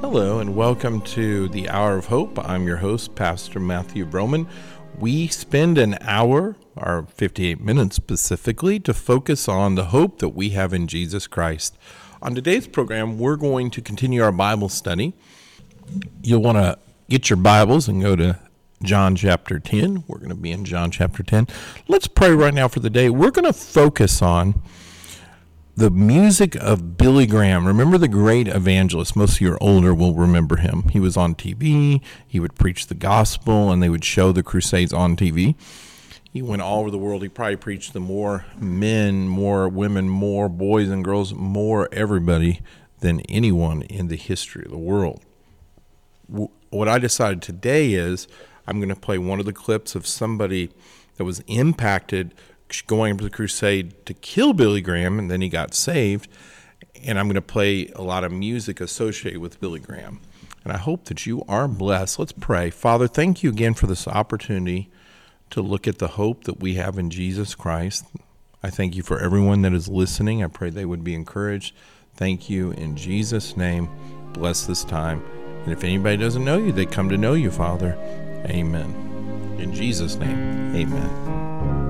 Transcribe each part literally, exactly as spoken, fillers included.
Hello and welcome to the Hour of Hope. I'm your host, Pastor Matthew Broman. We spend an hour, or fifty-eight minutes specifically, to focus on the hope that we have in Jesus Christ. On today's program, we're going to continue our Bible study. You'll want to get your Bibles and go to John chapter ten. We're going to be in John chapter ten. Let's pray right now for the day. We're going to focus on the music of Billy Graham. Remember the great evangelist? Most of you are older will remember him. He was on T V. He would preach the gospel, and they would show the crusades on T V. He went all over the world. He probably preached to more men, more women, more boys and girls, more everybody than anyone in the history of the world. What I decided today is I'm going to play one of the clips of somebody that was impacted going to the crusade to kill Billy Graham, and then he got saved. And I'm going to play a lot of music associated with Billy Graham. And I hope that you are blessed. Let's pray. Father, thank you again for this opportunity to look at the hope that we have in Jesus Christ. I thank you for everyone that is listening. I pray they would be encouraged. Thank you in Jesus' name. Bless this time. And if anybody doesn't know you, they come to know you, Father. Amen. In Jesus' name, amen.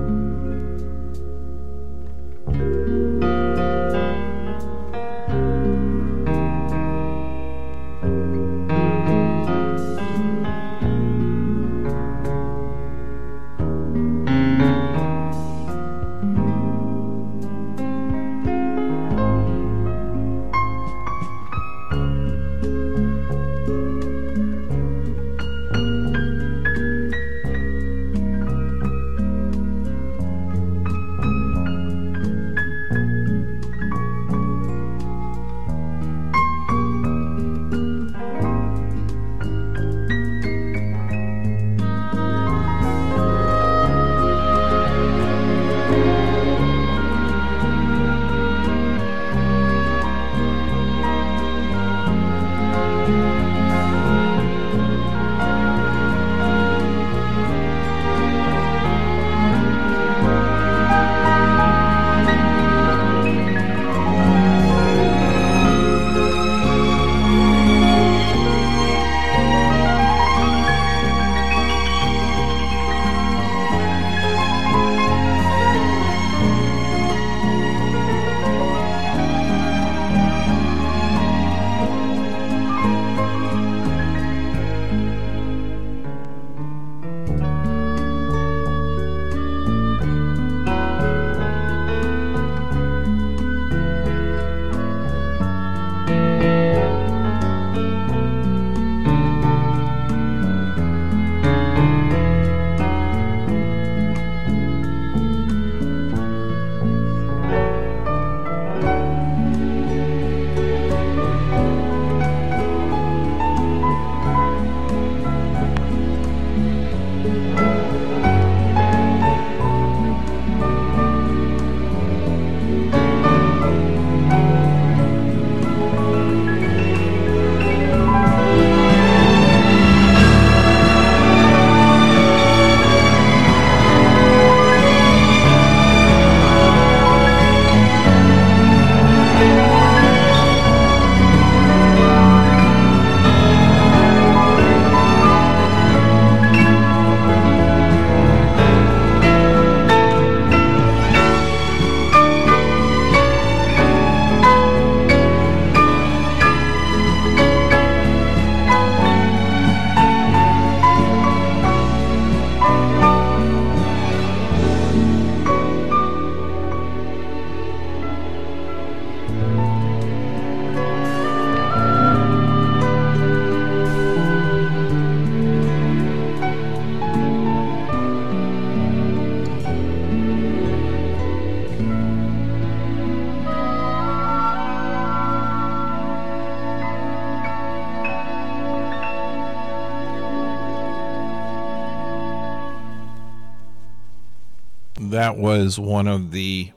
That was one of the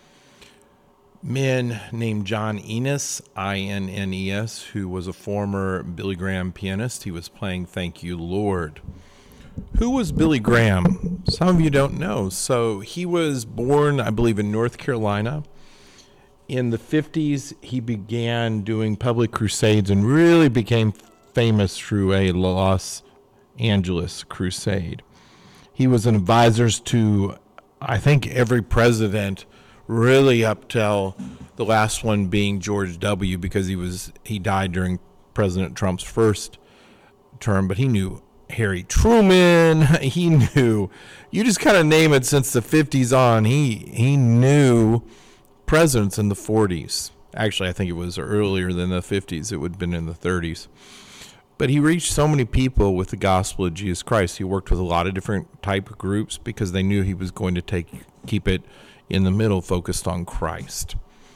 men named John Innes, I N N E S, who was a former Billy Graham pianist. He was playing Thank You, Lord. Who was Billy Graham? Some of you don't know. So he was born, I believe, in North Carolina. In the fifties, he began doing public crusades and really became famous through a Los Angeles crusade. He was an advisor to, I think, every president, really up till the last one being George W., because he was he died during President Trump's first term, but he knew Harry Truman. He knew, you just kind of name it since the fifties on, he he knew presidents in the forties. Actually, I think it was earlier than the fifties. It would have been in the thirties. But he reached so many people with the gospel of Jesus Christ. He worked with a lot of different type of groups because they knew he was going to take keep it in the middle, focused on Christ.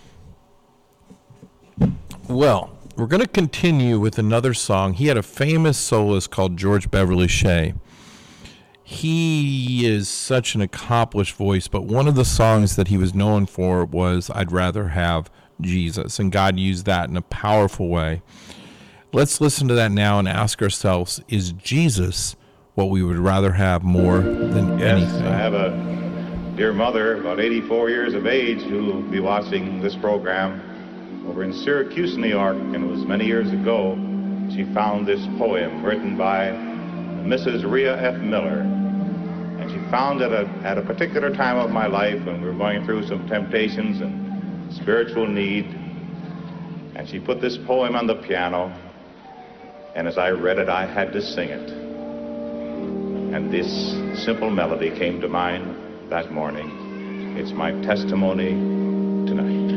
Well, we're going to continue with another song. He had a famous soloist called George Beverly Shea. He is such an accomplished voice, but one of the songs that he was known for was I'd Rather Have Jesus, and God used that in a powerful way. Let's listen to that now and ask ourselves, is Jesus what we would rather have more than yes, anything? I have a dear mother, about eighty-four years of age, who will be watching this program over in Syracuse, New York, and it was many years ago. She found this poem written by Missus Rhea F. Miller, and she found it at, at a particular time of my life when we were going through some temptations and spiritual need, and she put this poem on the piano, and as I read it, I had to sing it, and this simple melody came to mind that morning. It's my testimony tonight.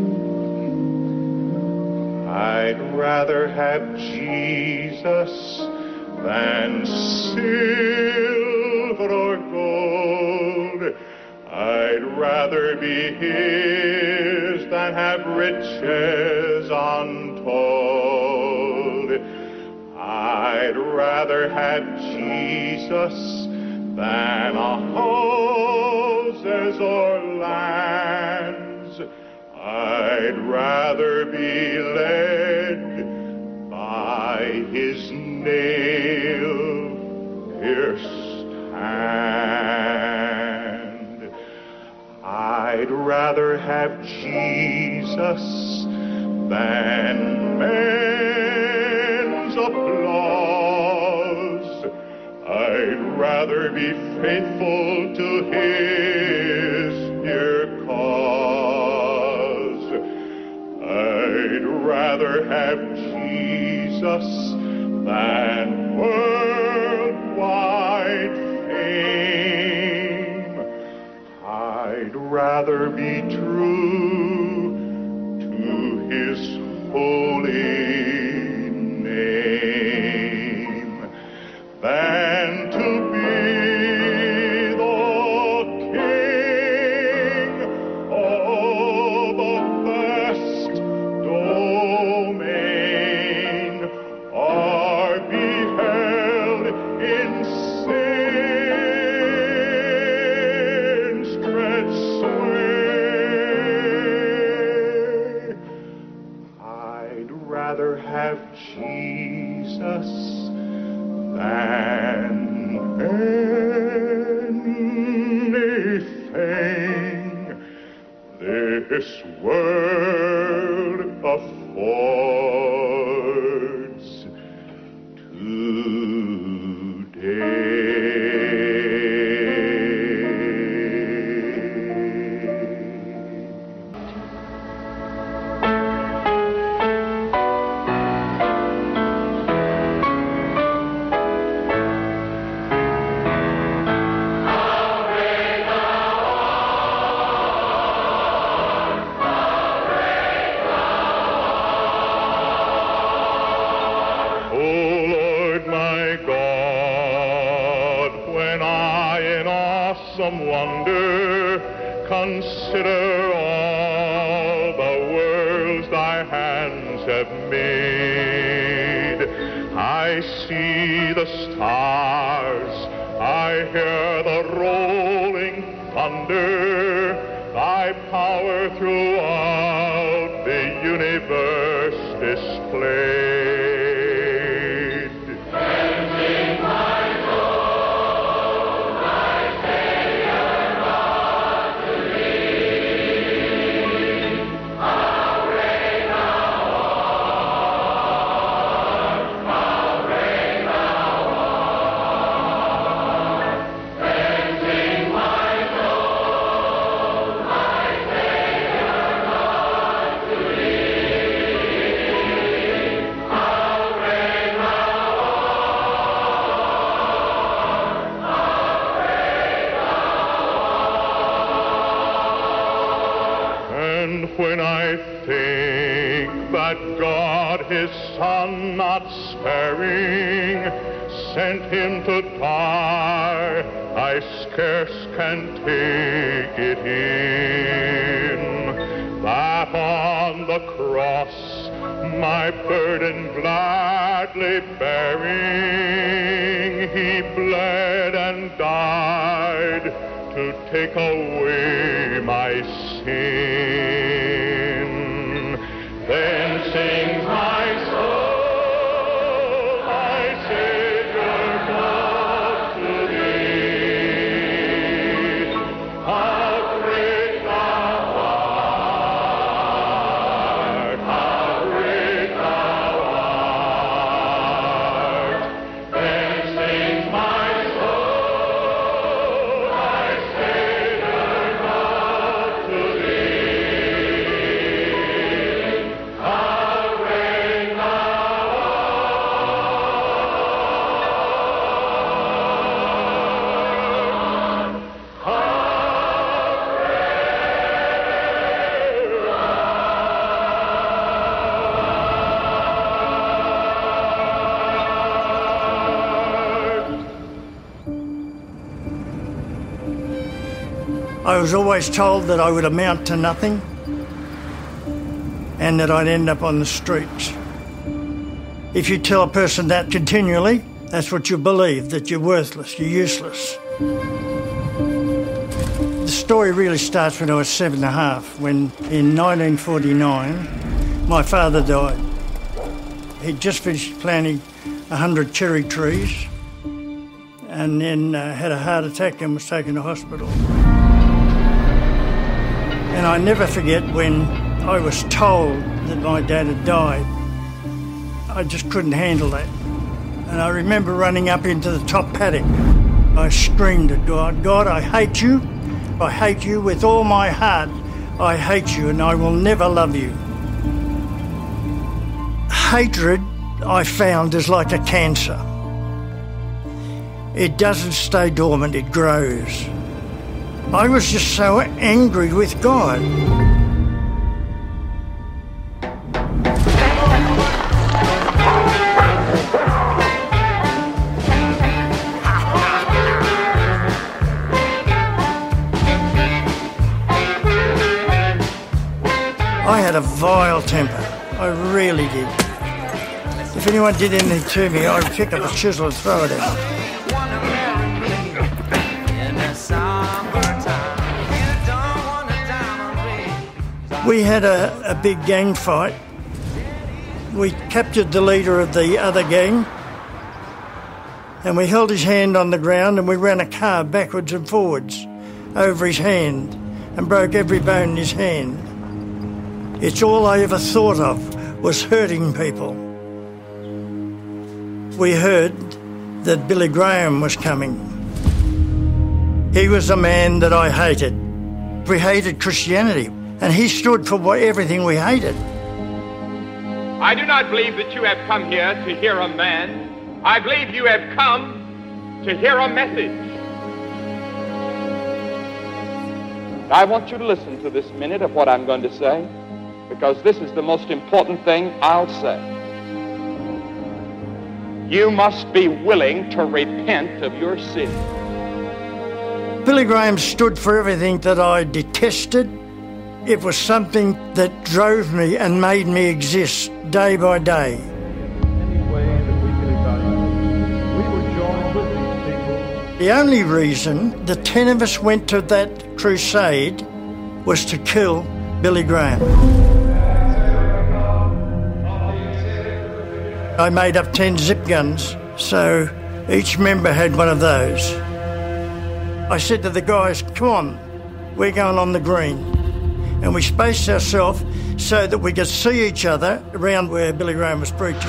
I'd rather have Jesus than silver or gold. I'd rather be his than have riches untold. I'd rather have Jesus than a houses or lands. I'd rather be led by his nail-pierced hand. I'd rather have Jesus than men's applause. I'd rather be faithful to his dear cause. I'd rather have Jesus than worldwide fame. I'd rather be true to his holy name than to be the king of a vast domain, or be held in sin's dread sway. I'd rather have Jesus than anything this world affords wonder consider all the worlds thy hands have made. I see the stars, I hear the rolling thunder, thy power throughout the universe displayed. I when I think that God, his Son, not sparing, sent him to die, I scarce can take it in, that on the cross, my burden gladly bearing, he bled and died to take away my sin. Then sings my soul, my Savior God, to thee. How great thou art, how great thou art. Then sings my soul, my Savior God, to thee. How great thou art. I was always told that I would amount to nothing and that I'd end up on the streets. If you tell a person that continually, that's what you believe, that you're worthless, you're useless. The story really starts when I was seven and a half, when in nineteen forty-nine my father died. He'd just finished planting a hundred cherry trees and then uh, had a heart attack and was taken to hospital. And I never forget when I was told that my dad had died. I just couldn't handle that. And I remember running up into the top paddock. I screamed at God, God, I hate you. I hate you with all my heart. I hate you and I will never love you. Hatred, I found, is like a cancer. It doesn't stay dormant, it grows. I was just so angry with God. I had a vile temper. I really did. If anyone did anything to me, I'd pick up a chisel and throw it at them. We had a, a big gang fight. We captured the leader of the other gang and we held his hand on the ground and we ran a car backwards and forwards over his hand and broke every bone in his hand. It's all I ever thought of was hurting people. We heard that Billy Graham was coming. He was a man that I hated. We hated Christianity. And he stood for everything we hated. I do not believe that you have come here to hear a man. I believe you have come to hear a message. I want you to listen to this minute of what I'm going to say, because this is the most important thing I'll say. You must be willing to repent of your sin. Billy Graham stood for everything that I detested. It was something that drove me and made me exist day by day. Any way that we could evaluate, we were joined with these people. The only reason the ten of us went to that crusade was to kill Billy Graham. I made up ten zip guns, so each member had one of those. I said to the guys, come on, we're going on the green. And we spaced ourselves so that we could see each other around where Billy Graham was preaching.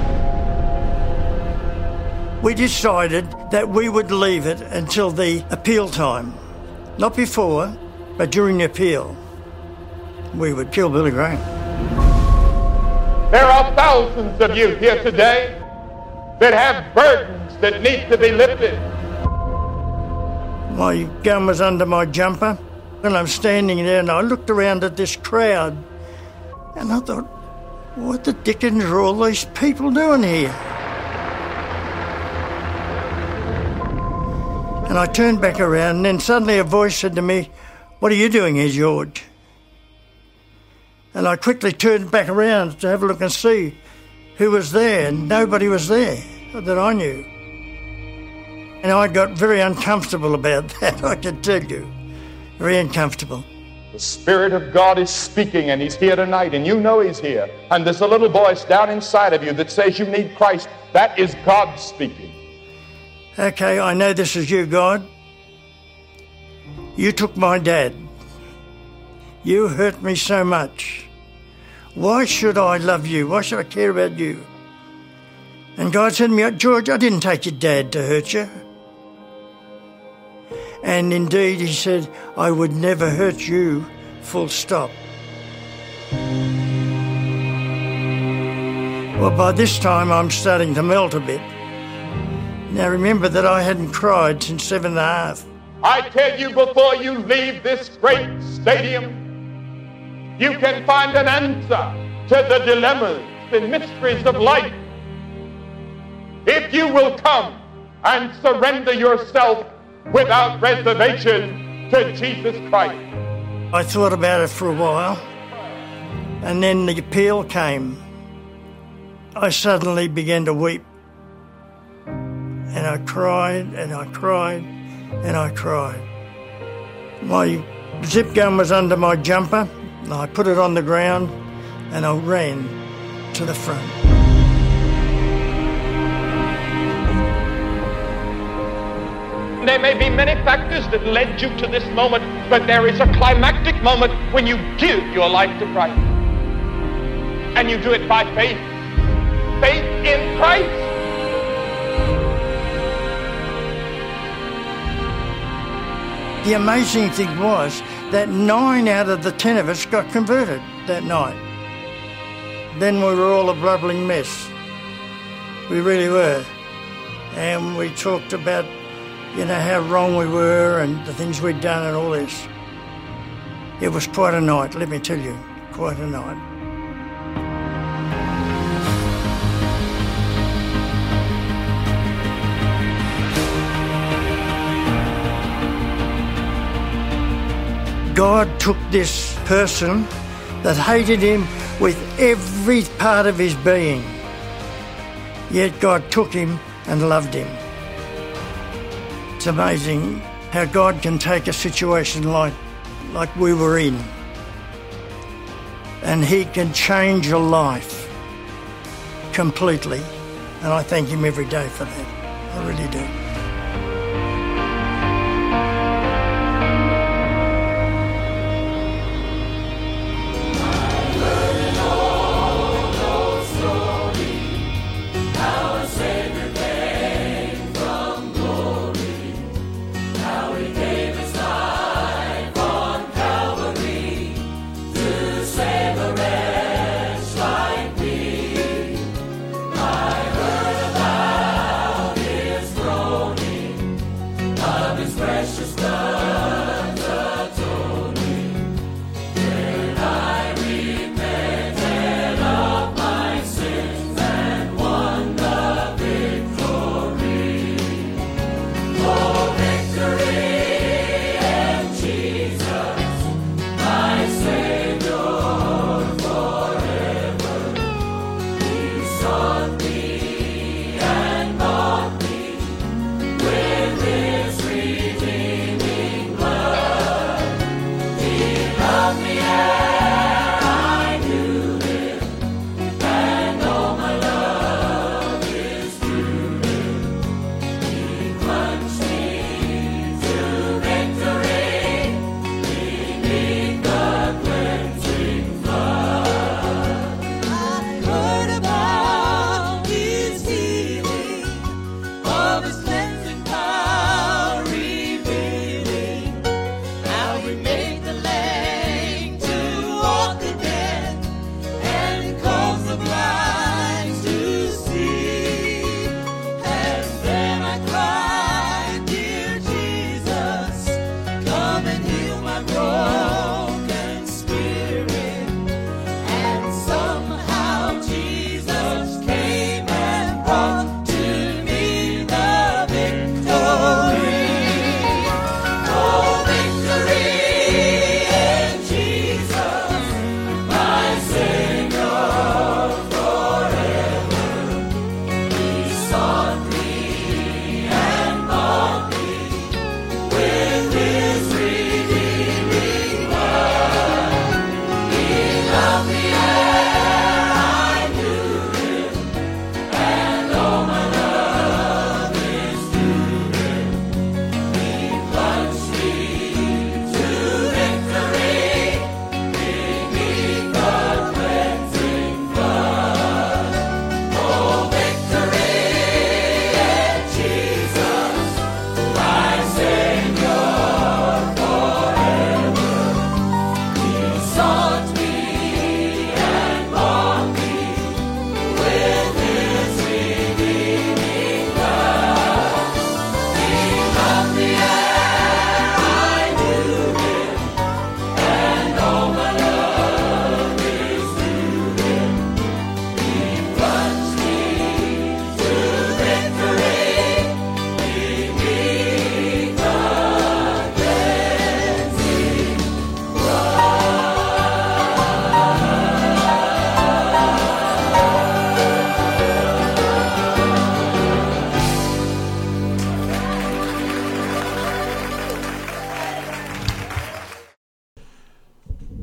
We decided that we would leave it until the appeal time. Not before, but during the appeal. We would kill Billy Graham. There are thousands of you here today that have burdens that need to be lifted. My gun was under my jumper. And I'm standing there and I looked around at this crowd and I thought, what the dickens are all these people doing here? And I turned back around and then suddenly a voice said to me, what are you doing here, George? And I quickly turned back around to have a look and see who was there, and nobody was there that I knew. And I got very uncomfortable about that, I can tell you. Very uncomfortable. The Spirit of God is speaking, and He's here tonight, and you know He's here. And there's a little voice down inside of you that says you need Christ. That is God speaking. Okay, I know this is you, God. You took my dad. You hurt me so much. Why should I love you? Why should I care about you? And God said to me, George, I didn't take your dad to hurt you. And indeed, he said, I would never hurt you, full stop. Well, by this time, I'm starting to melt a bit. Now, remember that I hadn't cried since seven and a half. I tell you, before you leave this great stadium, you can find an answer to the dilemmas and mysteries of life. If you will come and surrender yourself without reservation to Jesus Christ. I thought about it for a while, and then the appeal came. I suddenly began to weep, and I cried, and I cried, and I cried. My zip gun was under my jumper, and I put it on the ground, and I ran to the front. There may be many factors that led you to this moment, but there is a climactic moment when you give your life to Christ. And you do it by faith. Faith in Christ. The amazing thing was that nine out of the ten of us got converted that night. Then we were all a blubbering mess. We really were. And we talked about, you know, how wrong we were and the things we'd done and all this. It was quite a night, let me tell you, quite a night. God took this person that hated him with every part of his being, yet God took him and loved him. It's amazing how God can take a situation like, like we were in, and he can change a life completely. And I thank him every day for that. I really do.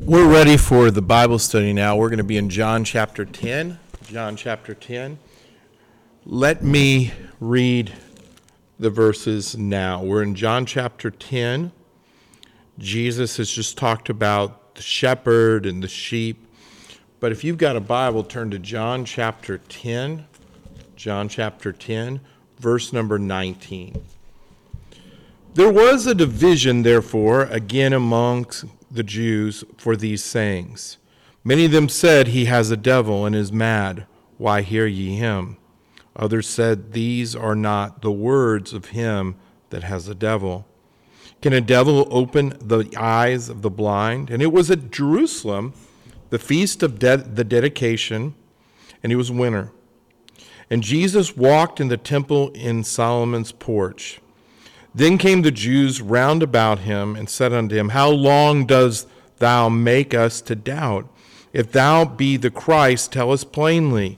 We're ready for the Bible study now. We're going to be in John chapter ten. John chapter ten. Let me read the verses now. We're in John chapter ten. Jesus has just talked about the shepherd and the sheep. But if you've got a Bible, turn to John chapter ten. John chapter ten, verse number nineteen. There was a division, therefore, again amongst the Jews for these sayings. Many of them said, he has a devil and is mad. Why hear ye him? Others said, these are not the words of him that has a devil. Can a devil open the eyes of the blind? And it was at Jerusalem, the feast of de- the dedication, and it was winter. And Jesus walked in the temple in Solomon's porch. Then came the Jews round about him and said unto him, how long dost thou make us to doubt? If thou be the Christ, tell us plainly.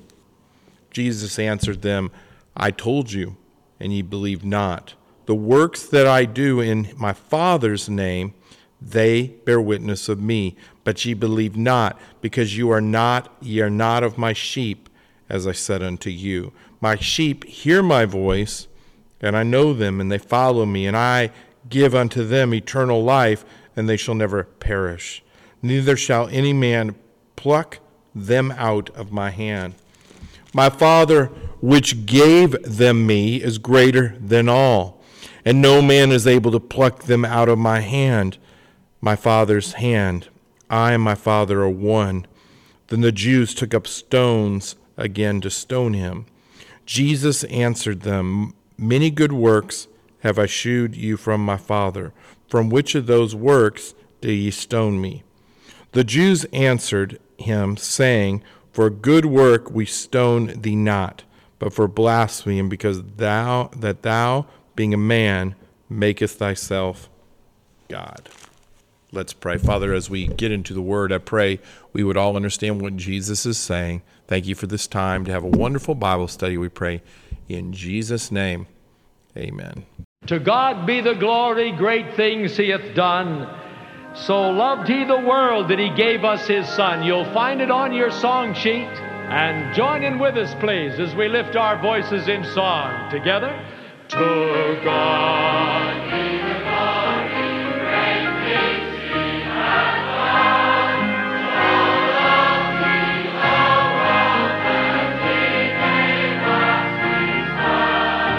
Jesus answered them, I told you, and ye believe not. The works that I do in my Father's name, they bear witness of me. But ye believe not, because you are not, ye are not of my sheep, as I said unto you. My sheep hear my voice, and I know them, and they follow me, and I give unto them eternal life, and they shall never perish. Neither shall any man pluck them out of my hand. My Father, which gave them me, is greater than all, and no man is able to pluck them out of my hand, my Father's hand. I and my Father are one. Then the Jews took up stones again to stone him. Jesus answered them, many good works have I shewed you from my Father. From which of those works do ye stone me? The Jews answered him, saying, for good work we stone thee not, but for blasphemy, because thou that thou, being a man, makest thyself God. Let's pray. Father, as we get into the word, I pray we would all understand what Jesus is saying. Thank you for this time to have a wonderful Bible study, we pray. In Jesus' name, amen. To God be the glory, great things he hath done. So loved he the world that he gave us his Son. You'll find it on your song sheet. And join in with us, please, as we lift our voices in song together. To God be the glory, great things he hath done. So loved he the world that he gave us his Son.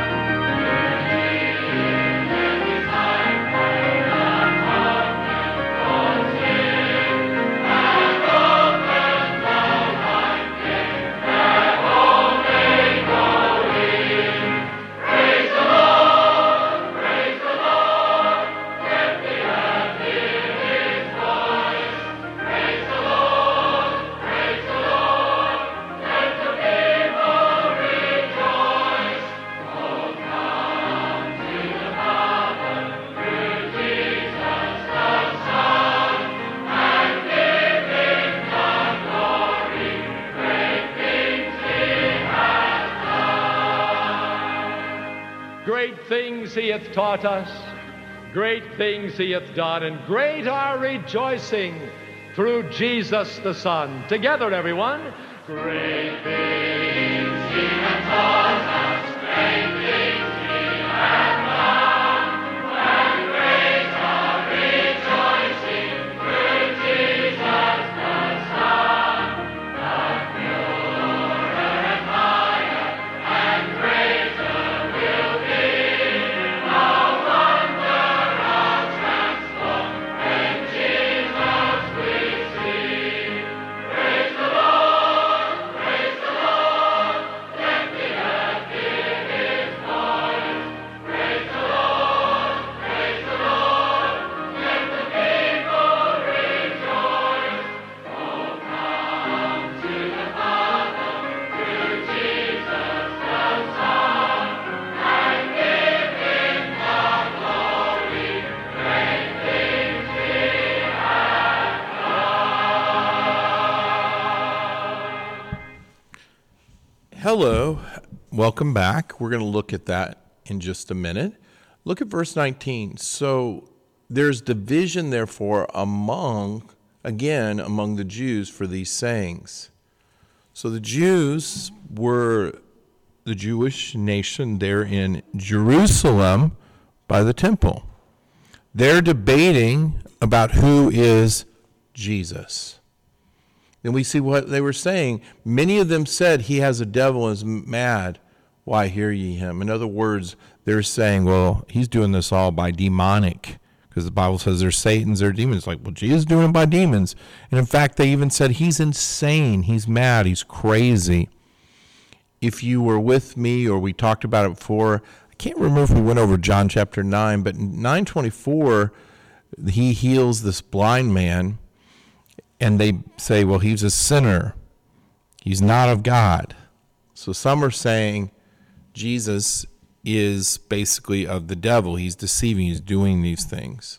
Great things he hath taught us, great things he hath done, and great our rejoicing through Jesus the Son. Together, everyone. Great things he hath taught us, great things he hath done, and great our rejoicing through Jesus the Son. The purer and higher and greater will be the wonder of transform when Jesus we see. Praise the Lord, praise the Lord, let the earth hear his voice. Praise the Lord, praise the Lord, let the people rejoice. Oh, come to the Father, through Jesus the Son, and give him the glory, great things he hath done. Hello, welcome back. We're going to look at that in just a minute. Look at verse nineteen. So there's division, therefore, among again among the Jews for these sayings. So the Jews were the Jewish nation there in Jerusalem by the temple. They're debating about who is Jesus. Then we see what they were saying. Many of them said he has a devil and is mad. Why hear ye him? In other words, they're saying, well, he's doing this all by demonic, because the Bible says there's Satans, there's demons. Like, well, Jesus is doing it by demons. And in fact, they even said he's insane, he's mad, he's crazy. If you were with me, or we talked about it before, I can't remember if we went over John chapter nine, but in nine twenty-four, he heals this blind man, and they say, well, he's a sinner. He's not of God. So some are saying Jesus is basically of the devil. He's deceiving. He's doing these things.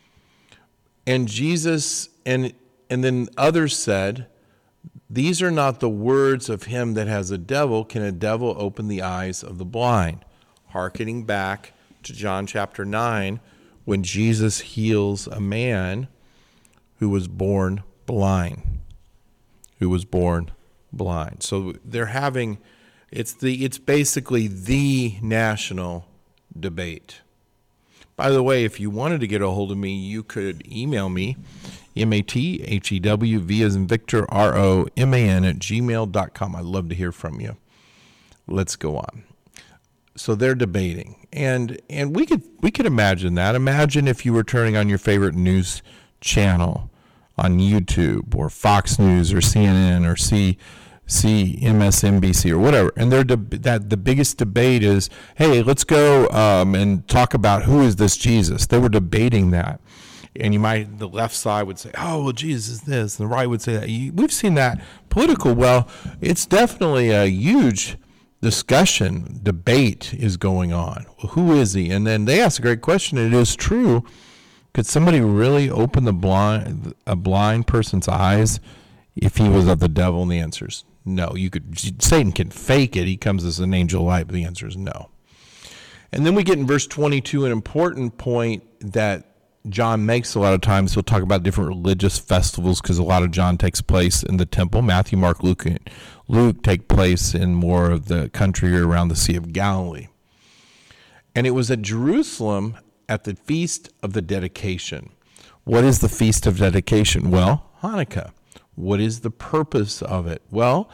And Jesus, and and then others said, these are not the words of him that has a devil. Can a devil open the eyes of the blind? Hearkening back to John chapter nine, when Jesus heals a man who was born blind, who was born blind. So they're having, it's the it's basically the national debate. By the way, if you wanted to get a hold of me, you could email me, M A T H E W, V as in Victor, R O M A N at gmail dot com. I'd love to hear from you. Let's go on. So they're debating. And and we could we could imagine that. Imagine if you were turning on your favorite news channel on YouTube or Fox News or C N N or C, C M S N B C or whatever, and they're de- that the biggest debate is, hey, let's go um, and talk about who is this Jesus. They were debating that, and you might, the left side would say, oh, well, Jesus is this, and the right would say that. You, we've seen that political. Well, it's definitely a huge discussion, debate is going on. Well, who is he? And then they ask a great question. It is true. Could somebody really open the blind, a blind person's eyes if he was of the devil? And the answer is no. You could, Satan can fake it. He comes as an angel of light, but the answer is no. And then we get in verse twenty-two, an important point that John makes a lot of times. He'll talk about different religious festivals, because a lot of John takes place in the temple. Matthew, Mark, Luke, and Luke take place in more of the country around the Sea of Galilee. And it was at Jerusalem at the Feast of the Dedication. What is the Feast of Dedication? Well, Hanukkah. What is the purpose of it? Well,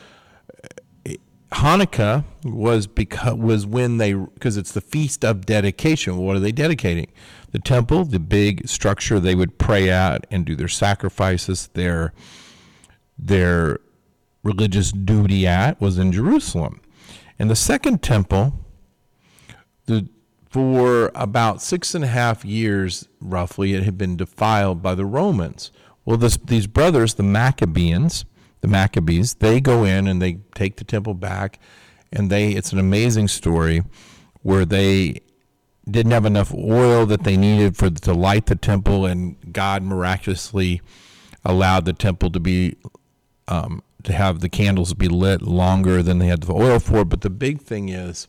Hanukkah was because was when they, because it's the Feast of Dedication. What are they dedicating? The temple, the big structure they would pray at and do their sacrifices, their their religious duty at, was in Jerusalem. And the second temple, the for about six and a half years, roughly, it had been defiled by the Romans. Well, this, these brothers, the Maccabees, the Maccabees, they go in and they take the temple back, and they, it's an amazing story where they didn't have enough oil that they needed for to light the temple, and God miraculously allowed the temple to be, um, to have the candles be lit longer than they had the oil for. But the big thing is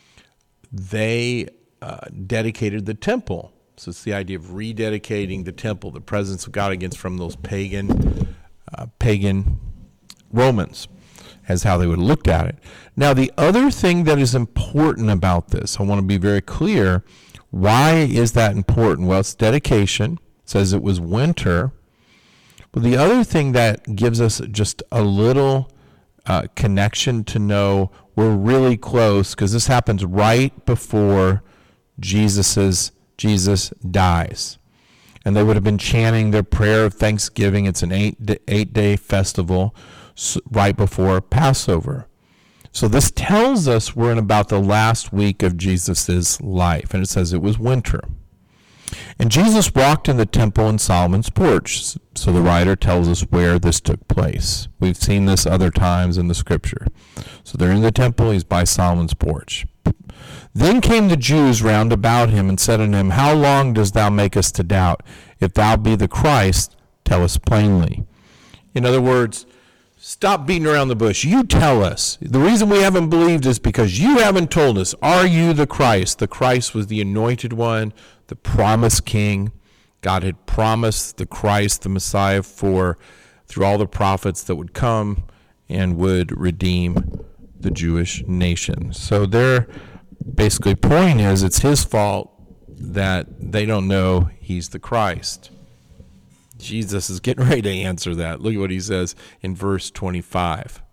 they Uh, dedicated the temple. So it's the idea of rededicating the temple, the presence of God against from those pagan, uh, pagan Romans, as how they would have looked at it. Now, the other thing that is important about this, I want to be very clear. Why is that important? Well, it's dedication. It says it was winter. But the other thing that gives us just a little uh, connection to know we're really close, because this happens right before Jesus's Jesus dies, and they would have been chanting their prayer of thanksgiving. It's an eight eight day festival right before Passover. So this tells us we're in about the last week of Jesus's life, and it says it was winter. And Jesus walked in the temple in Solomon's porch. So the writer tells us where this took place. We've seen this other times in the scripture. So they're in the temple. He's by Solomon's porch. Then came the Jews round about him and said unto him, How long dost thou make us to doubt? If thou be the Christ, tell us plainly. In other words, stop beating around the bush. You tell us. The reason we haven't believed is because you haven't told us. Are you the Christ? The Christ was the anointed one, the promised king. God had promise, the Christ, the Messiah, for through all the prophets that would come and would redeem the Jewish nation. So their basically point is it's his fault that they don't know he's the Christ. Jesus is getting ready to answer that. Look at what he says in verse twenty-five.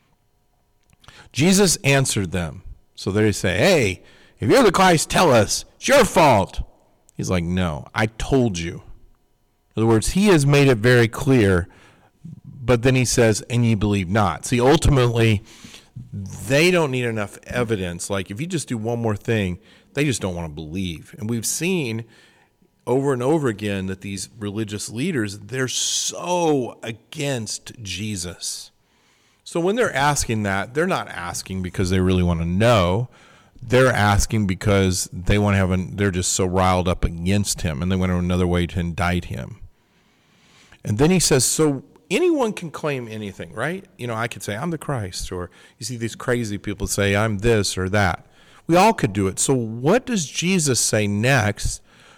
Jesus answered them. So they say, hey, if you're the Christ, tell us. It's your fault. He's like, no, I told you. In other words, he has made it very clear, but then he says, and ye believe not. See, ultimately, they don't need enough evidence. Like, if you just do one more thing, they just don't want to believe. And we've seen over and over again that these religious leaders, they're so against Jesus. So when they're asking that, they're not asking because they really want to know. They're asking because they want to have an, they're just so riled up against him, and they want another way to indict him. And then he says, so anyone can claim anything, right? You know, I could say, I'm the Christ, or you see these crazy people say, I'm this or that. We all could do it. So what does Jesus say next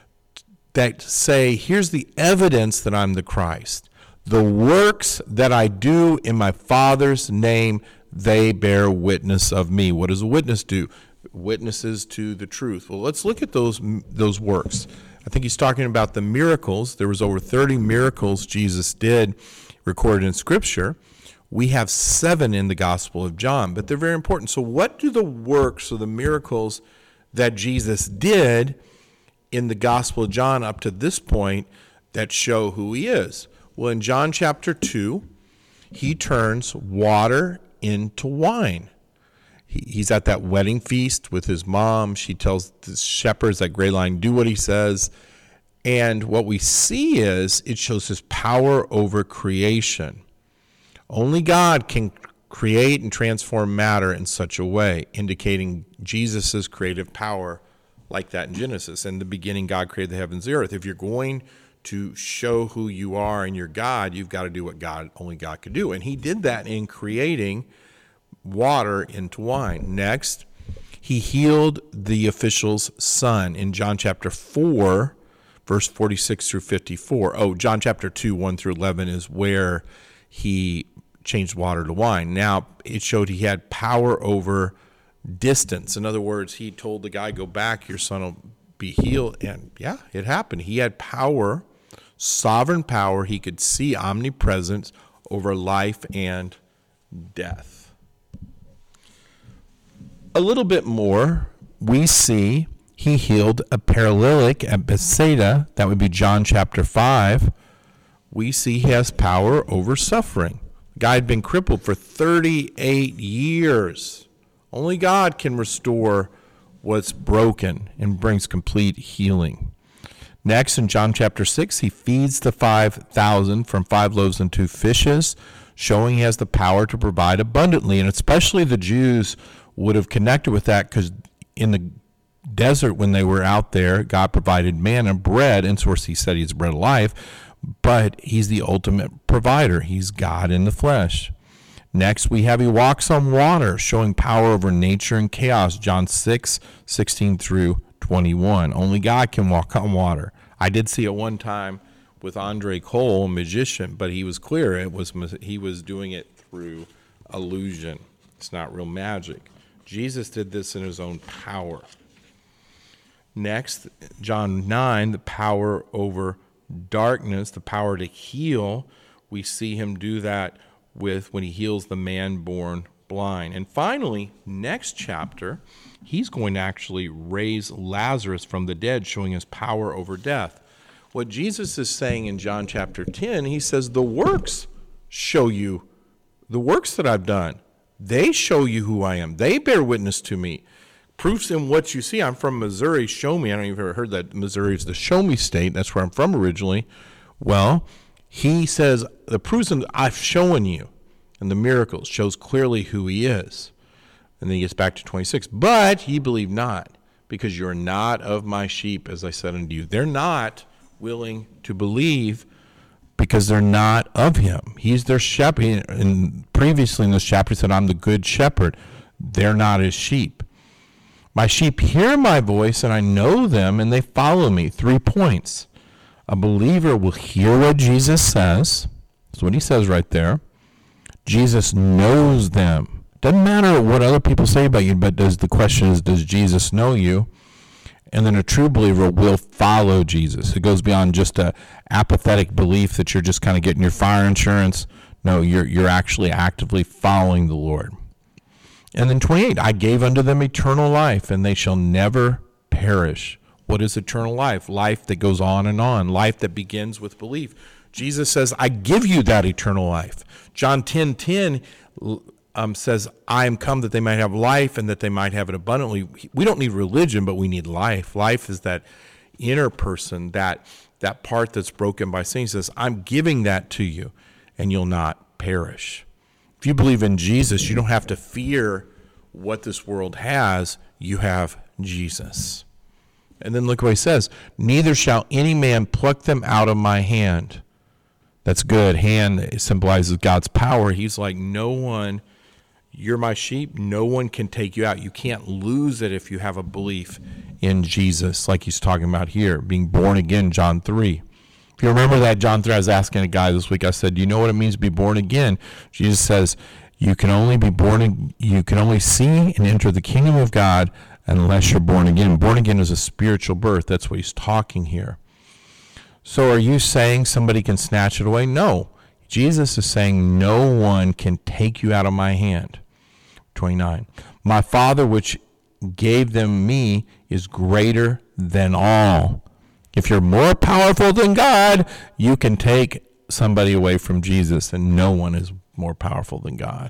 that say, here's the evidence that I'm the Christ? The works that I do in my Father's name, they bear witness of me. What does a witness do? Witnesses to the truth. Well, let's look at those those works. I think he's talking about the miracles. There was over thirty miracles Jesus did recorded in Scripture. We have seven in the Gospel of John, but they're very important. So what do the works or the miracles that Jesus did in the Gospel of John up to this point that show who he is? Well, in John chapter two, he turns water into wine. He, he's at that wedding feast with his mom. She tells the shepherds, that gray line, do what he says. And what we see is it shows his power over creation. Only God can create and transform matter in such a way, indicating Jesus' creative power like that in Genesis. In the beginning, God created the heavens and the earth. If you're going to show who you are and you're God, you've got to do what God only God could do. And he did that in creating water into wine. Next, he healed the official's son in John chapter four, verse forty-six through fifty-four. Oh, John chapter two, one through eleven is where he changed water to wine. Now, it showed he had power over distance. In other words, he told the guy, go back, your son will be healed. And yeah, it happened. He had power, sovereign power. He could see omnipresence over life and death. A little bit more, we see he healed a paralytic at Bethsaida. That would be John chapter five. We see he has power over suffering. The guy had been crippled for thirty-eight years. Only God can restore what's broken and brings complete healing. Next, in John chapter six, he feeds the five thousand from five loaves and two fishes, showing he has the power to provide abundantly. And especially the Jews would have connected with that, because in the desert when they were out there, God provided manna, bread, and so he said he's bread of life, but he's the ultimate provider. He's God in the flesh. Next, we have he walks on water, showing power over nature and chaos, John six, sixteen through twenty-one. Only God can walk on water. I did see it one time with Andre Cole, a magician, but he was clear it was he was doing it through illusion. It's not real magic. Jesus did this in his own power. Next, John nine, the power over darkness, the power to heal. We see him do that with when he heals the man born blind. And finally, next chapter, he's going to actually raise Lazarus from the dead, showing his power over death. What Jesus is saying in John chapter ten, he says, the works show you, the works that I've done, they show you who I am. They bear witness to me. Proofs in what you see. I'm from Missouri. Show me. I don't know if you've ever heard that Missouri is the show me state. That's where I'm from originally. Well, he says, the proofs I've shown you and the miracles shows clearly who he is. And then he gets back to twenty-six. But ye believe not, because you're not of my sheep, as I said unto you. They're not willing to believe because they're not of him. He's their shepherd. And previously in this chapter, he said, I'm the good shepherd. They're not his sheep. My sheep hear my voice, and I know them, and they follow me. Three points. A believer will hear what Jesus says. That's what he says right there. Jesus knows them. Doesn't matter what other people say about you, but does the question is, does Jesus know you? And then a true believer will follow Jesus. It goes beyond just a apathetic belief that you're just kind of getting your fire insurance. No, you're you're actually actively following the Lord. And then twenty-eight, I gave unto them eternal life, and they shall never perish. What is eternal life? Life that goes on and on, life that begins with belief. Jesus says, I give you that eternal life. John ten ten um, says, I am come that they might have life and that they might have it abundantly. We don't need religion, but we need life. Life is that inner person, that that part that's broken by sin. He says, I'm giving that to you, and you'll not perish. If you believe in Jesus, you don't have to fear what this world has. You have Jesus. And then look what he says, neither shall any man pluck them out of my hand. That's good. Hand symbolizes God's power. He's like, no one, you're my sheep. No one can take you out. You can't lose it if you have a belief in Jesus, like he's talking about here, being born again, John three. If you remember that, John three, I was asking a guy this week, I said, do you know what it means to be born again? Jesus says, you can only be born, you can only see and enter the kingdom of God unless you're born again. Born again is a spiritual birth. That's what he's talking here. So are you saying somebody can snatch it away? No. Jesus is saying no one can take you out of my hand. twenty-nine. My Father which gave them me is greater than all. If you're more powerful than God, you can take somebody away from Jesus, and no one is more powerful than God.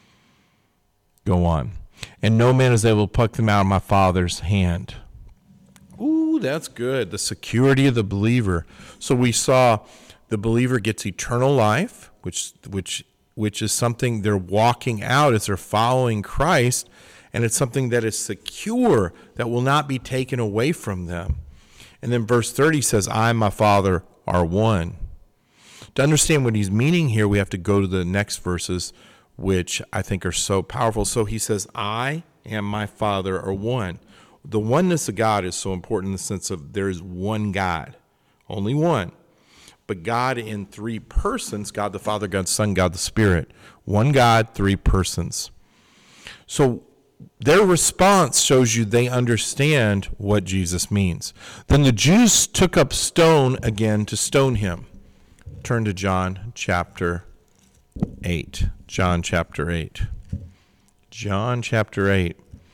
Go on. And no man is able to pluck them out of my Father's hand. Ooh, that's good. The security of the believer. So we saw the believer gets eternal life, which which which is something they're walking out as they're following Christ, and it's something that is secure, that will not be taken away from them. And then verse thirty says, I and my Father are one. To understand what he's meaning here, we have to go to the next verses, which I think are so powerful. So he says, I and my Father are one. The oneness of God is so important in the sense of there is one God, only one. But God in three persons, God the Father, God the Son, God the Spirit. One God, three persons. So their response shows you they understand what Jesus means. Then the Jews took up stone again to stone him. Turn to John chapter eight. John chapter eight. John chapter eight.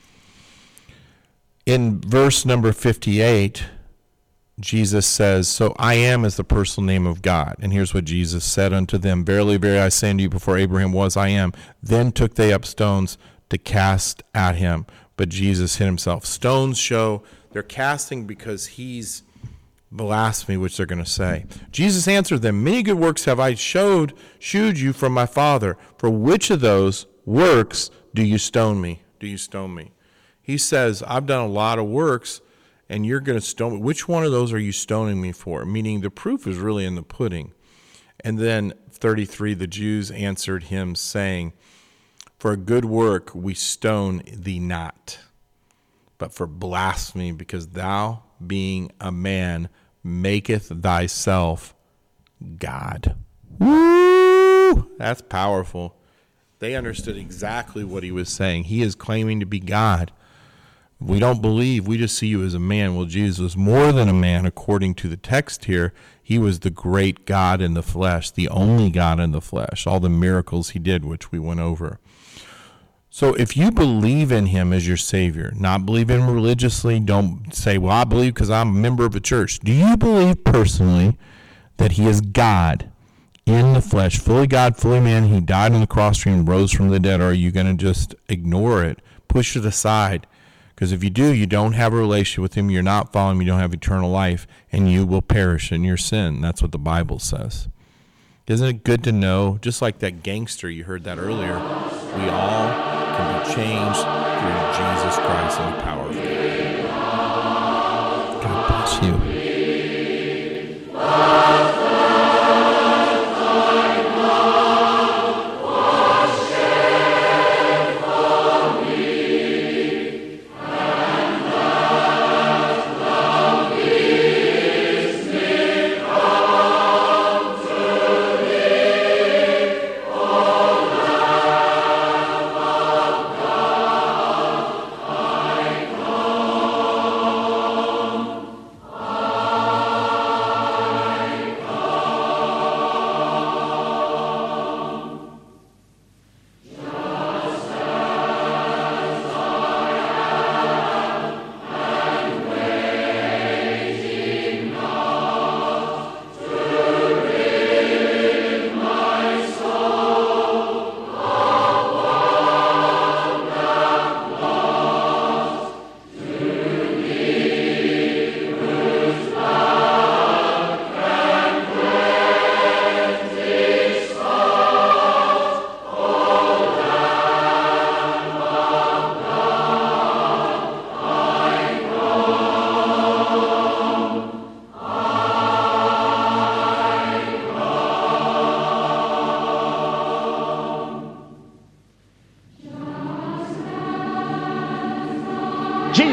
In verse number fifty-eight, Jesus says, so I am is the personal name of God. And here's what Jesus said unto them, verily, verily, I say unto you, before Abraham was, I am. Then took they up stones to cast at him. But Jesus hid himself. Stones show they're casting because he's blasphemy, which they're going to say. Jesus answered them, many good works have I showed, shewed you from my Father. For which of those works do you stone me? Do you stone me? He says, I've done a lot of works, and you're going to stone me. Which one of those are you stoning me for? Meaning the proof is really in the pudding. And then thirty-three, the Jews answered him, saying, for a good work we stone thee not, but for blasphemy, because thou, being a man, maketh thyself God. Woo! That's powerful. They understood exactly what he was saying. He is claiming to be God. We don't believe, we just see you as a man. Well, Jesus was more than a man according to the text here. He was the great God in the flesh, the only God in the flesh, all the miracles he did, which we went over. So if you believe in him as your Savior, not believe in him religiously, don't say, well, I believe because I'm a member of a church. Do you believe personally that he is God in the flesh, fully God, fully man? He died on the cross tree and rose from the dead. Or are you going to just ignore it, push it aside? Because if you do, you don't have a relationship with him, you're not following him, you don't have eternal life, and you will perish in your sin. That's what the Bible says. Isn't it good to know, just like that gangster, you heard that earlier, we all can be changed through Jesus Christ and the power of God. God bless you.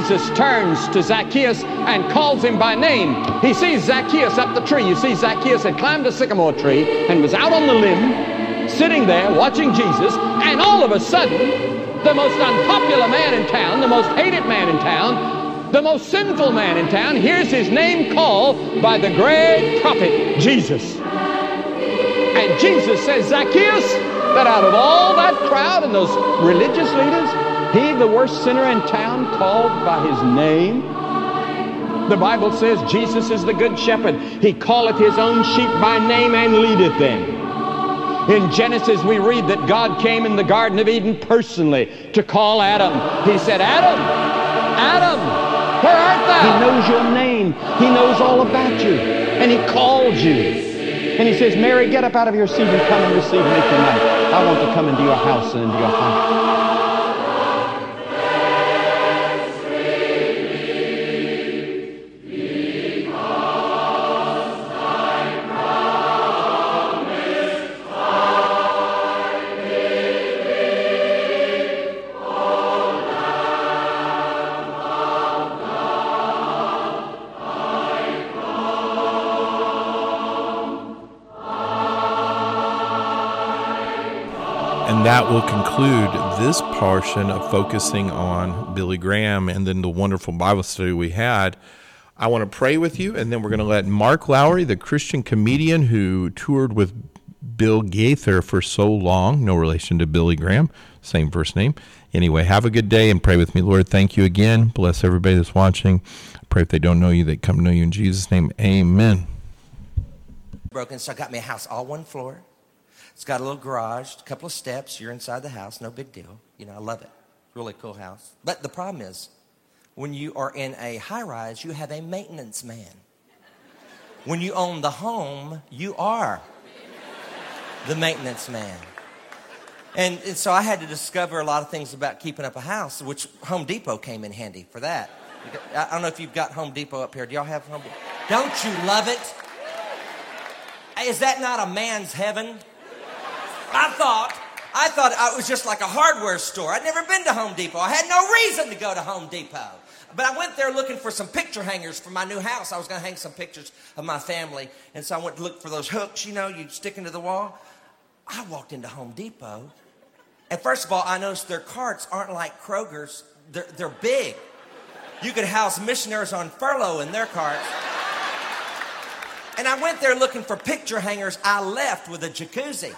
Jesus turns to Zacchaeus and calls him by name. He sees Zacchaeus up the tree. You see, Zacchaeus had climbed a sycamore tree and was out on the limb, sitting there watching Jesus, and all of a sudden, the most unpopular man in town, the most hated man in town, the most sinful man in town, hears his name called by the great prophet Jesus. And Jesus says, Zacchaeus, that out of all that crowd and those religious leaders, he, the worst sinner in town, called by his name. The Bible says Jesus is the good shepherd. He calleth his own sheep by name and leadeth them. In Genesis we read that God came in the Garden of Eden personally to call Adam. He said, Adam, Adam, where art thou? He knows your name. He knows all about you. And he called you. And he says, Mary, get up out of your seat and come and receive me tonight. I want to come into your house and into your heart. And that will conclude this portion of focusing on Billy Graham and then the wonderful Bible study we had. I want to pray with you, and then we're going to let Mark Lowry, the Christian comedian who toured with Bill Gaither for so long, no relation to Billy Graham, same first name. Anyway, have a good day and pray with me. Lord, thank you again. Bless everybody that's watching. I pray if they don't know you, they come to know you in Jesus' name. Amen. Broken, so I got me a house, all one floor. It's got a little garage, a couple of steps. You're inside the house, no big deal. You know, I love it. Really cool house. But the problem is, when you are in a high-rise, you have a maintenance man. When you own the home, you are the maintenance man. And, and so I had to discover a lot of things about keeping up a house, which Home Depot came in handy for that. I don't know if you've got Home Depot up here. Do y'all have Home Depot? Don't you love it? Is that not a man's heaven? I thought, I thought it was just like a hardware store. I'd never been to Home Depot. I had no reason to go to Home Depot. But I went there looking for some picture hangers for my new house. I was going to hang some pictures of my family. And so I went to look for those hooks, you know, you stick into the wall. I walked into Home Depot. And first of all, I noticed their carts aren't like Kroger's. They're, they're big. You could house missionaries on furlough in their carts. And I went there looking for picture hangers. I left with a jacuzzi.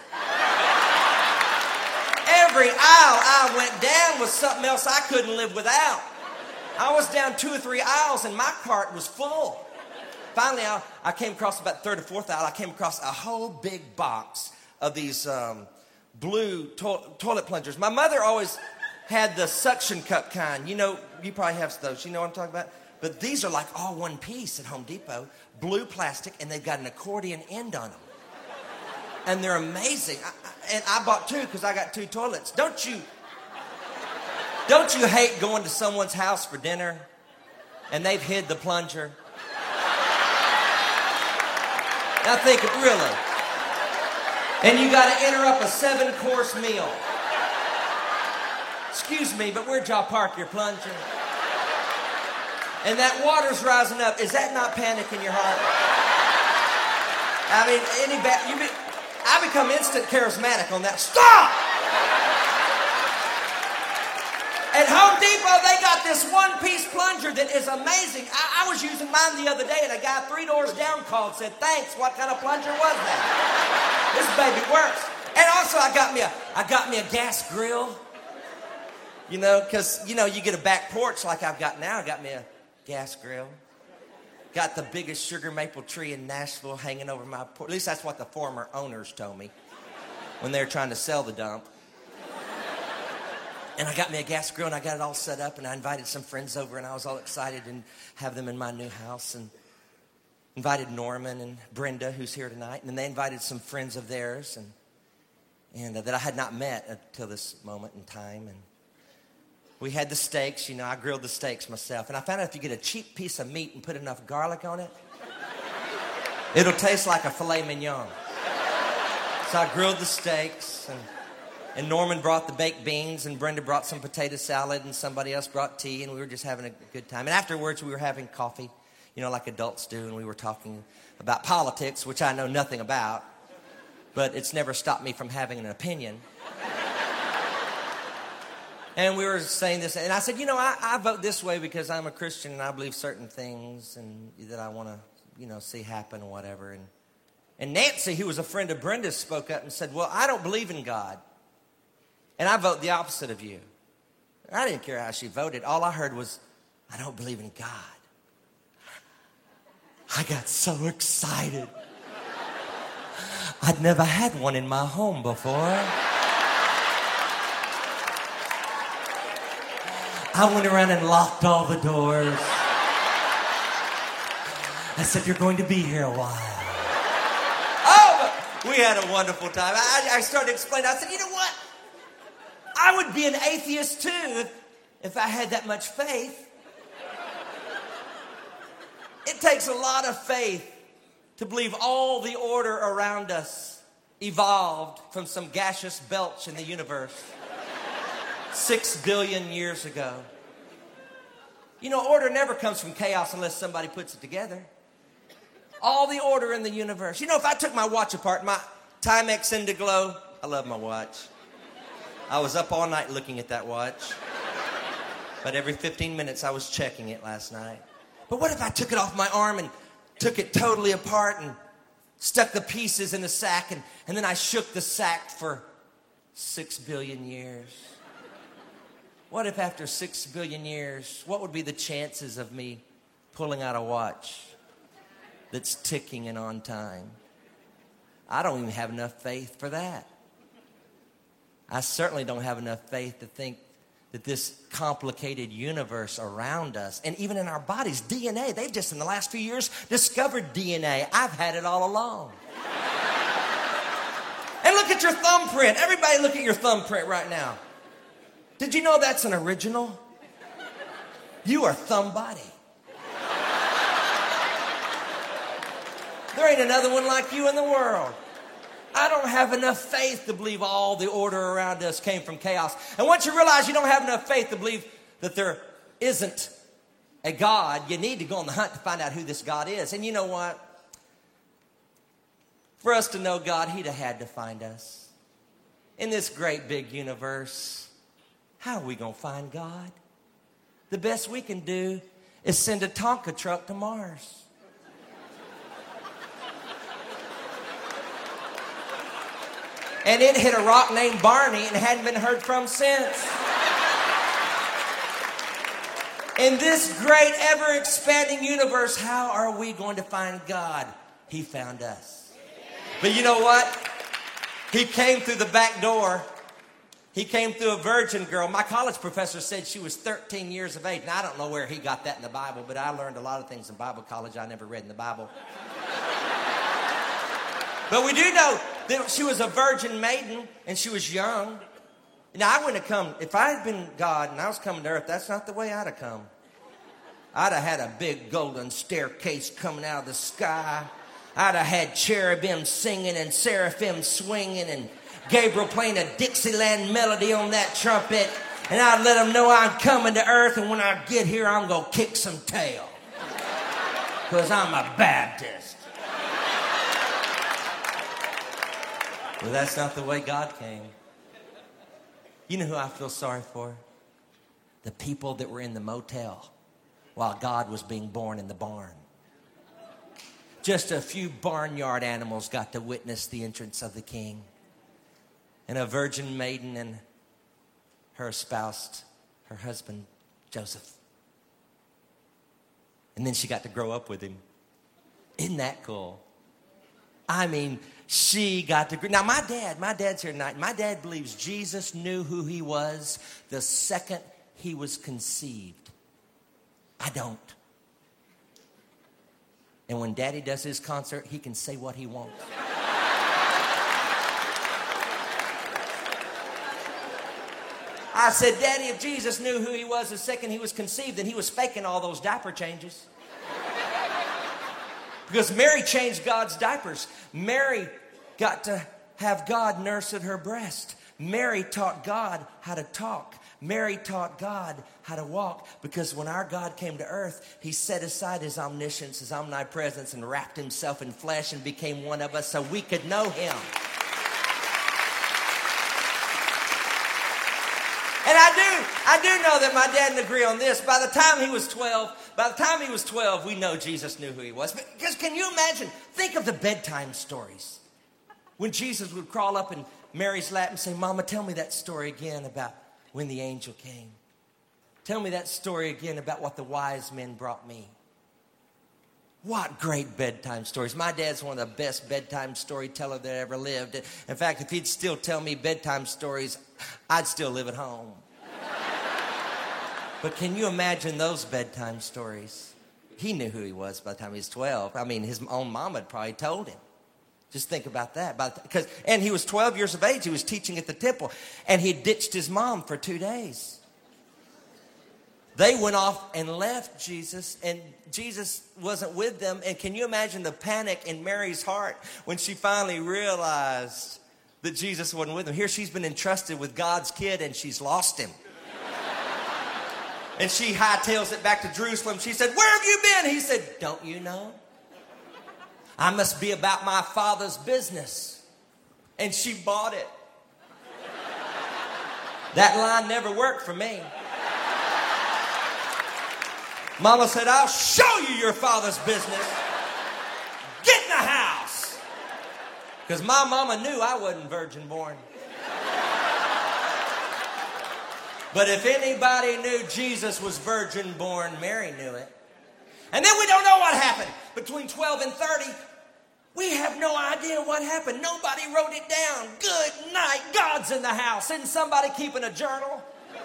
Every aisle I went down was something else I couldn't live without. I was down two or three aisles and my cart was full. Finally, I, I came across about the third or fourth aisle. I came across a whole big box of these um, blue to- toilet plungers. My mother always had the suction cup kind. You know, you probably have those. You know what I'm talking about? But these are like all one piece at Home Depot. Blue plastic, and they've got an accordion end on them. And they're amazing. I, I, and I bought two because I got two toilets. Don't you, don't you hate going to someone's house for dinner and they've hid the plunger? Now think of really. And you got to enter up a seven-course meal. Excuse me, but where'd y'all park your plunger? And that water's rising up. Is that not panic in your heart? I mean, any ba- you be, I become instant charismatic on that. Stop! At Home Depot, they got this one-piece plunger that is amazing. I, I was using mine the other day, and a guy three doors down called and said, thanks, what kind of plunger was that? This baby works. And also, I got me a, I got me a gas grill. You know, because, you know, you get a back porch like I've got now. I got me a gas grill. Got the biggest sugar maple tree in Nashville hanging over my porch. At least that's what the former owners told me when they were trying to sell the dump. And I got me a gas grill, and I got it all set up, and I invited some friends over, and I was all excited and have them in my new house, and invited Norman and Brenda, who's here tonight, and then they invited some friends of theirs, and and uh, that I had not met until this moment in time, and we had the steaks. You know, I grilled the steaks myself. And I found out if you get a cheap piece of meat and put enough garlic on it, it'll taste like a filet mignon. So I grilled the steaks. And And Norman brought the baked beans, and Brenda brought some potato salad, and somebody else brought tea, and we were just having a good time. And afterwards, we were having coffee, you know, like adults do, and we were talking about politics, which I know nothing about, but it's never stopped me from having an opinion. And we were saying this, and I said, you know, I, I vote this way because I'm a Christian, and I believe certain things and that I want to, you know, see happen or whatever. And, and Nancy, who was a friend of Brenda's, spoke up and said, well, I don't believe in God. And I vote the opposite of you. I didn't care how she voted. All I heard was, I don't believe in God. I got so excited. I'd never had one in my home before. I went around and locked all the doors. I said, you're going to be here a while. Oh, we had a wonderful time. I, I started explaining. I said, you know what? I would be an atheist too if, if I had that much faith. It takes a lot of faith to believe all the order around us evolved from some gaseous belch in the universe six billion years ago. You know, order never comes from chaos unless somebody puts it together. All the order in the universe. You know, if I took my watch apart, my Timex Indiglo, I love my watch. I was up all night looking at that watch. But every fifteen minutes I was checking it last night. But what if I took it off my arm and took it totally apart and stuck the pieces in a sack and, and then I shook the sack for six billion years? What if after six billion years, what would be the chances of me pulling out a watch that's ticking and on time? I don't even have enough faith for that. I certainly don't have enough faith to think that this complicated universe around us, and even in our bodies, D N A, they've just in the last few years discovered D N A. I've had it all along. And look at your thumbprint. Everybody look at your thumbprint right now. Did you know that's an original? You are Thumbody. There ain't another one like you in the world. I don't have enough faith to believe all the order around us came from chaos. And once you realize you don't have enough faith to believe that there isn't a God, you need to go on the hunt to find out who this God is. And you know what? For us to know God, he'd have had to find us. In this great big universe, how are we going to find God? The best we can do is send a Tonka truck to Mars. And it hit a rock named Barney and hadn't been heard from since. In this great, ever-expanding universe, how are we going to find God? He found us. But you know what? He came through the back door. He came through a virgin girl. My college professor said she was thirteen years of age. Now, I don't know where he got that in the Bible, but I learned a lot of things in Bible college I never read in the Bible. But we do know that she was a virgin maiden and she was young. Now, I wouldn't have come, if I had been God and I was coming to earth, that's not the way I'd have come. I'd have had a big golden staircase coming out of the sky. I'd have had cherubim singing and seraphim swinging and Gabriel playing a Dixieland melody on that trumpet. And I'd let them know I'm coming to earth, and when I get here, I'm going to kick some tail. Because I'm a Baptist. Well, that's not the way God came. You know who I feel sorry for? The people that were in the motel while God was being born in the barn. Just a few barnyard animals got to witness the entrance of the king. And a virgin maiden and her espoused her husband, Joseph. And then she got to grow up with him. Isn't that cool? I mean, she got to... Now, my dad, my dad's here tonight. My dad believes Jesus knew who he was the second he was conceived. I don't. And when Daddy does his concert, he can say what he wants. I said, Daddy, if Jesus knew who he was the second he was conceived, then he was faking all those diaper changes. Because Mary changed God's diapers. Mary got to have God nurse at her breast. Mary taught God how to talk. Mary taught God how to walk, because when our God came to earth, he set aside his omniscience, his omnipresence, and wrapped himself in flesh and became one of us so we could know him. And I do, I do know that my dad didn't agree on this. By the time he was twelve, by the time he was twelve, we know Jesus knew who he was. But because can you imagine? Think of the bedtime stories. When Jesus would crawl up in Mary's lap and say, Mama, tell me that story again about when the angel came. Tell me that story again about what the wise men brought me. What great bedtime stories. My dad's one of the best bedtime storyteller that ever lived. In fact, if he'd still tell me bedtime stories, I'd still live at home. But can you imagine those bedtime stories? He knew who he was by the time he was twelve. I mean, his own mom had probably told him. Just think about that. Because, and he was twelve years of age. He was teaching at the temple. And he ditched his mom for two days. They went off and left Jesus. And Jesus wasn't with them. And can you imagine the panic in Mary's heart when she finally realized that Jesus wasn't with them? Here she's been entrusted with God's kid and she's lost him. And she hightails it back to Jerusalem. She said, where have you been? He said, don't you know? I must be about my Father's business. And she bought it. That line never worked for me. Mama said, I'll show you your Father's business. Get in the house. Because my mama knew I wasn't virgin born. But if anybody knew Jesus was virgin born, Mary knew it. And then we don't know what happened. Between twelve and thirty, we have no idea what happened. Nobody wrote it down. Good night, God's in the house. Isn't somebody keeping a journal?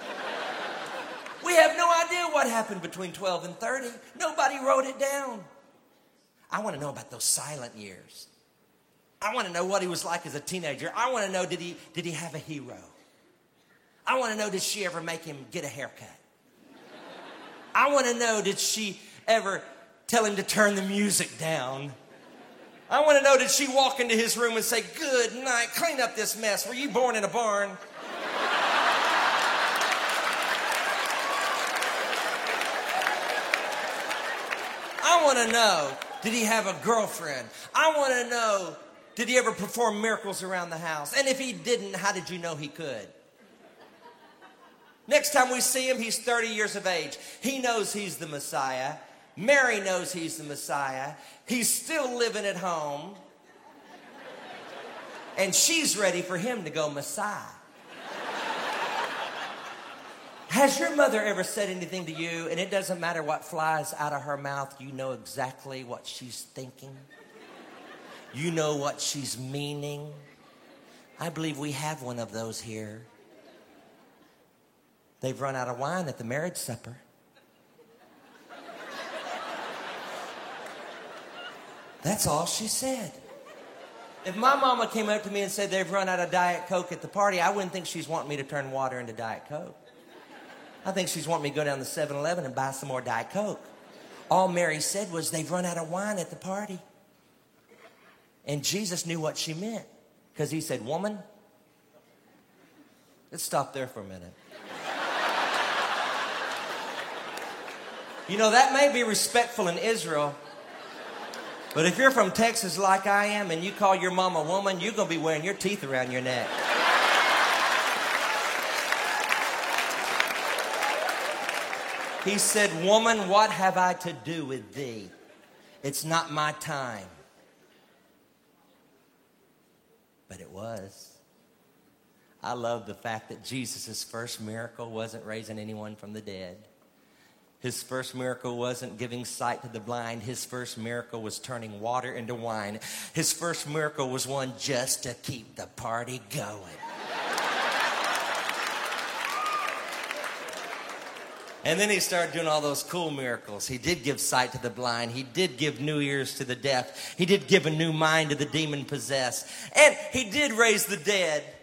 We have no idea what happened between twelve and thirty. Nobody wrote it down. I want to know about those silent years. I want to know what he was like as a teenager. I want to know, did he, did he have a hero? I want to know, did she ever make him get a haircut? I want to know, did she ever tell him to turn the music down? I want to know, did she walk into his room and say, good night, clean up this mess. Were you born in a barn? I want to know, did he have a girlfriend? I want to know, did he ever perform miracles around the house? And if he didn't, how did you know he could? Next time we see him, he's thirty years of age. He knows he's the Messiah. Mary knows he's the Messiah. He's still living at home. And she's ready for him to go Messiah. Has your mother ever said anything to you, and it doesn't matter what flies out of her mouth, you know exactly what she's thinking? You know what she's meaning? I believe we have one of those here. They've run out of wine at the marriage supper. That's all she said. If my mama came up to me and said they've run out of Diet Coke at the party, I wouldn't think she's wanting me to turn water into Diet Coke. I think she's wanting me to go down to seven eleven and buy some more Diet Coke. All Mary said was they've run out of wine at the party. And Jesus knew what she meant. Because he said, woman, let's stop there for a minute. You know, that may be respectful in Israel, but if you're from Texas like I am and you call your mom a woman, you're going to be wearing your teeth around your neck. He said, woman, what have I to do with thee? It's not my time. But it was. I love the fact that Jesus' first miracle wasn't raising anyone from the dead. His first miracle wasn't giving sight to the blind. His first miracle was turning water into wine. His first miracle was one just to keep the party going. And then he started doing all those cool miracles. He did give sight to the blind. He did give new ears to the deaf. He did give a new mind to the demon-possessed. And he did raise the dead.